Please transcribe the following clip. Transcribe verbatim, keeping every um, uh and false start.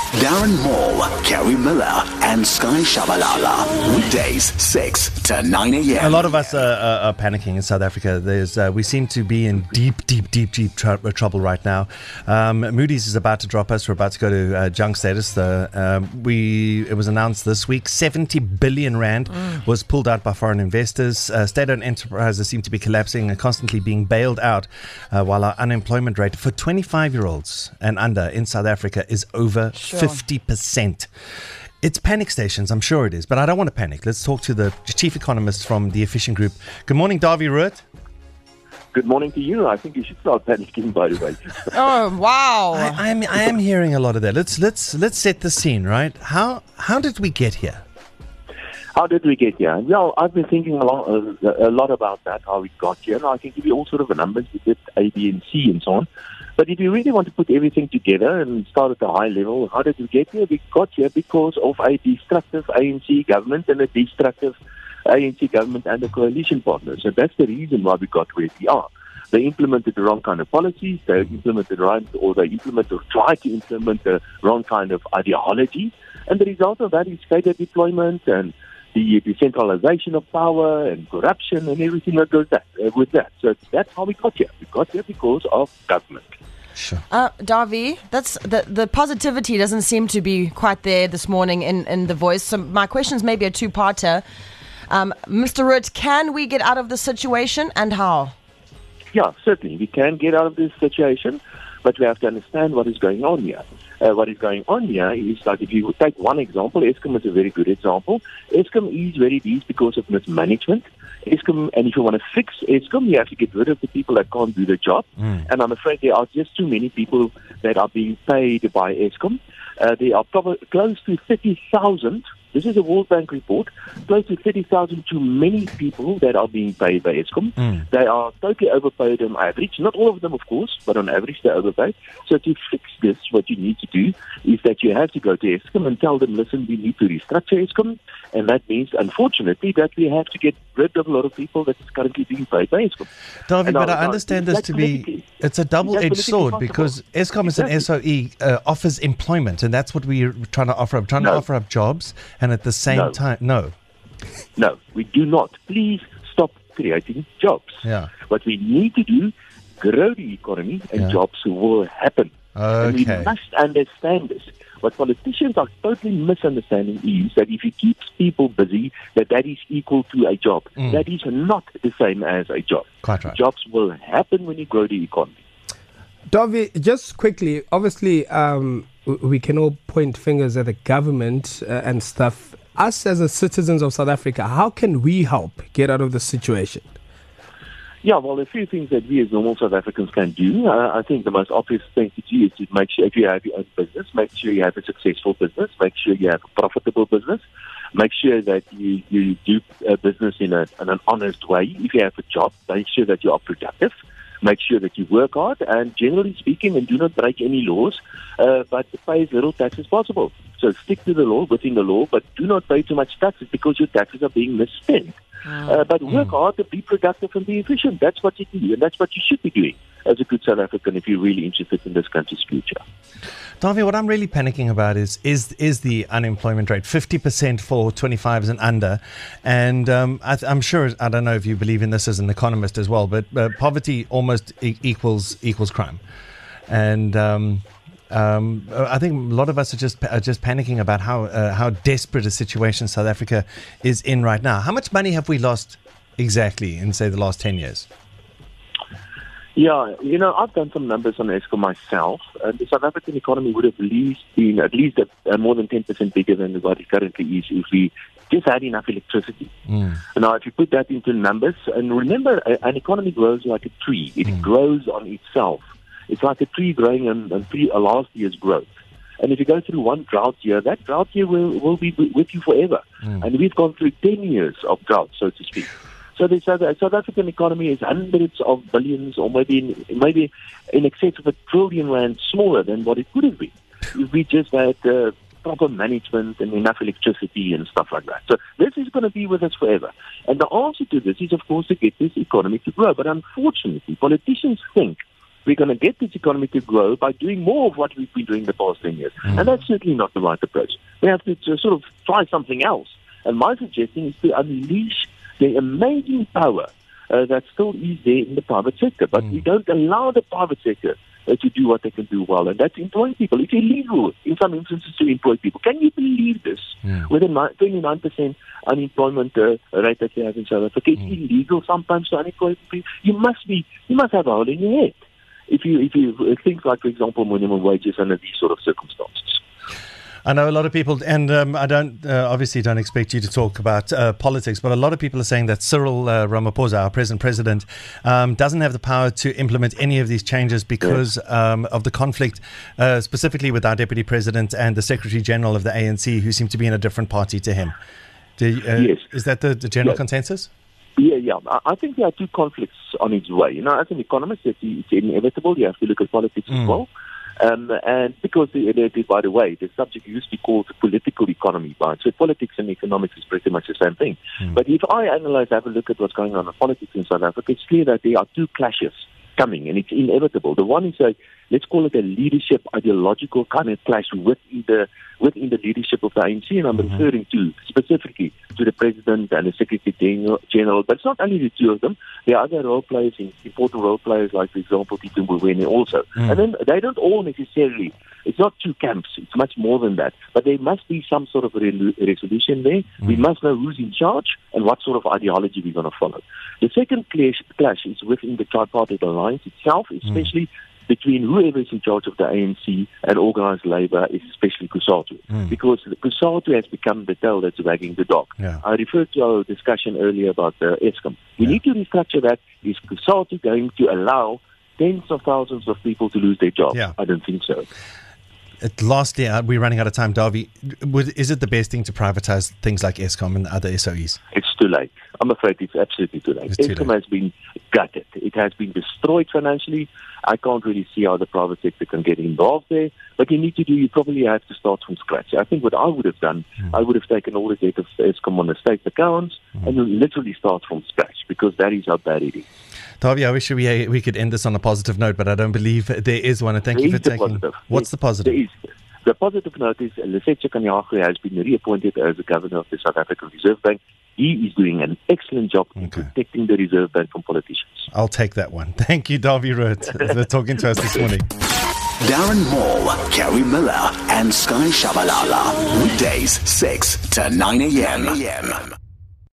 Darren Moore, Kerry Miller, and Sky Shabalala. Weekdays, six to nine a.m. A lot of us are, are, are panicking in South Africa. There's, uh, we seem to be in deep, deep, deep, deep tr- trouble right now. Um, Moody's is about to drop us. We're about to go to uh, junk status. The, um, we It was announced this week, seventy billion rand mm. was pulled out by foreign investors. Uh, state-owned enterprises seem to be collapsing and constantly being bailed out, uh, while our unemployment rate for twenty-five-year-olds and under in South Africa is over Sure. fifty percent. It's panic stations, I'm sure it is, but I don't want to panic. Let's talk to the chief economist from the Efficient Group. Good morning, Davy Ruert. Good morning to you. I think you should start panicking, by the way. Oh, wow. I, I am I am hearing a lot of that. Let's let's let's set the scene, right? How how did we get here? How did we get here? Well, I've been thinking a lot, uh, a lot about that, how we got here. And I can give you all sort of the numbers. We did A, B, and C, and so on. But if you really want to put everything together and start at a high level, how did we get here? We got here because of a destructive A N C government and a destructive A N C government and a coalition partner. So that's the reason why we got where we are. They implemented the wrong kind of policies. They implemented right, or they implemented or tried to implement the wrong kind of ideology. And the result of that is cadre deployment and the decentralization of power and corruption and everything that goes that, uh, with that. So that's how we got here. We got here because of government. Sure. Uh, Davy, that's the the positivity doesn't seem to be quite there this morning in, in the voice. So my question is maybe a two-parter. Um, Mister Ruert, can we get out of this situation and how? Yeah, certainly. We can get out of this situation, but we have to understand what is going on here. Uh, what is going on here is like, if you take one example, Eskom is a very good example. Eskom is where it is because of mismanagement. Eskom, and if you want to fix Eskom, you have to get rid of the people that can't do the job. Mm. And I'm afraid there are just too many people that are being paid by Eskom. Uh, there are probably close to thirty thousand. This is a World Bank report. Close to thirty thousand too many people that are being paid by Eskom. Mm. They are totally overpaid on average. Not all of them, of course, but on average they're overpaid. So to fix this, what you need to do is that you have to go to Eskom and tell them, listen, we need to restructure Eskom. And that means, unfortunately, that we have to get rid of a lot of people that is currently being paid by Eskom. David, but I understand this to be, it's a double-edged sword because Eskom is an S O E, uh, offers employment, and that's what we're trying to offer up, trying to offer up jobs. And at the same no. time, no. No, we do not. Please stop creating jobs. Yeah. What we need to do, grow the economy, and yeah. jobs will happen. Okay. And we must understand this. What politicians are totally misunderstanding is that if you keep people busy, that that is equal to a job. Mm. That is not the same as a job. Quite right. Jobs will happen when you grow the economy. Davi, just quickly, obviously, um, we can all point fingers at the government uh, and stuff. Us as a citizens of South Africa, how can we help get out of the situation? Yeah, well, a few things that we as normal South Africans can do. Uh, I think the most obvious thing to do is to make sure, if you have your own business, make sure you have a successful business, make sure you have a profitable business, make sure that you, you do uh, business in, a, in an honest way. If you have a job, make sure that you are productive. Make sure that you work hard and, generally speaking, and do not break any laws, uh, but pay as little tax as possible. So stick to the law, within the law, but do not pay too much taxes because your taxes are being misspent. Uh, but work mm. hard to be productive and be efficient. That's what you do, and that's what you should be doing as a good South African if you're really interested in this country's future. Davy, what I'm really panicking about is is is the unemployment rate, fifty percent for twenty-fives and under. And um, I th- I'm sure, I don't know if you believe in this as an economist as well, but uh, poverty almost e- equals equals crime. And um, um, I think a lot of us are just are just panicking about how uh, how desperate a situation South Africa is in right now. How much money have we lost exactly in, say, the last ten years? Yeah, you know, I've done some numbers on Eskom myself. Uh, the South African economy would have at least been at least a, a more than ten percent bigger than what it currently is if we just had enough electricity. Mm. Now, if you put that into numbers, and remember, a, an economy grows like a tree. It mm. grows on itself. It's like a tree growing on, on pre, uh, last year's growth. And if you go through one drought year, that drought year will, will be with you forever. Mm. And we've gone through ten years of drought, so to speak. So the South, South African economy is hundreds of billions, or maybe in, maybe in excess of a trillion rand smaller than what it could have been if we just had uh, proper management and enough electricity and stuff like that. So this is going to be with us forever. And the answer to this is, of course, to get this economy to grow. But unfortunately, politicians think we're going to get this economy to grow by doing more of what we've been doing the past ten years. Mm. And that's certainly not the right approach. We have to, to sort of try something else. And my suggestion is to unleash the amazing power uh, that still is there in the private sector. But mm. we don't allow the private sector uh, to do what they can do well, and that's employing people. It's illegal in some instances to employ people. Can you believe this? Mm. With a twenty-nine percent unemployment uh, rate that we have in South Africa, it's mm. illegal sometimes to unemploy people. You must be, you must have a hole in your head if you if you think like, for example, minimum wages under these sort of circumstances. I know a lot of people, and um, I don't uh, obviously don't expect you to talk about uh, politics, but a lot of people are saying that Cyril uh, Ramaphosa, our present president, um, doesn't have the power to implement any of these changes because um, of the conflict, uh, specifically with our deputy president and the secretary general of the A N C, who seem to be in a different party to him. Do you, uh, yes. Is that the, the general yes. consensus? Yeah, yeah. I think there are two conflicts on its way. You know, as an economist, it's, it's inevitable. You have to look at politics mm. as well. Um, and because, it, it, by the way, the subject used to be called the political economy, right? So politics and economics is pretty much the same thing. Mm. But if I analyze, have a look at what's going on in politics in South Africa, it's clear that there are two clashes coming, and it's inevitable. The one is a, let's call it a leadership ideological kind of clash within the within the leadership of the A N C, and I'm mm-hmm. referring to specifically to the president and the secretary general. But it's not only the two of them. There are other role players, important role players, like, for example, Tito Mboweni also. Mm. And then they don't all necessarily, it's not two camps, it's much more than that. But there must be some sort of re- resolution there. Mm. We must know who's in charge and what sort of ideology we're going to follow. The second clash, clash is within the tripartite alliance itself, especially mm. between whoever is in charge of the A N C and organised labour, especially COSATU. Mm. Because COSATU has become the tail that's wagging the dog. Yeah. I referred to our discussion earlier about the Eskom. We yeah. need to restructure that. Is COSATU going to allow tens of thousands of people to lose their jobs? Yeah. I don't think so. At lastly, uh, we're running out of time, Davy. Would, is it the best thing to privatise things like Eskom and other S O Es? It's too late. I'm afraid it's absolutely too late. Eskom has been gutted. It has been destroyed financially. I can't really see how the private sector can get involved there. But you need to do, you probably have to start from scratch. I think what I would have done, mm. I would have taken all the debt of Eskom on the state accounts mm. and literally start from scratch, because that is how bad it is. Davy, I wish we we could end this on a positive note, but I don't believe there is one. And thank there you for taking. Positive. What's yes, the positive? There is. The positive note is Lesetja Kganyago has been reappointed as the governor of the South African Reserve Bank. He is doing an excellent job in okay. protecting the Reserve Bank from politicians. I'll take that one. Thank you, Davy Rood, for talking to us this morning. Darren Moore, Kerry Miller, and Sky Shabalala. Weekdays, six to nine a.m.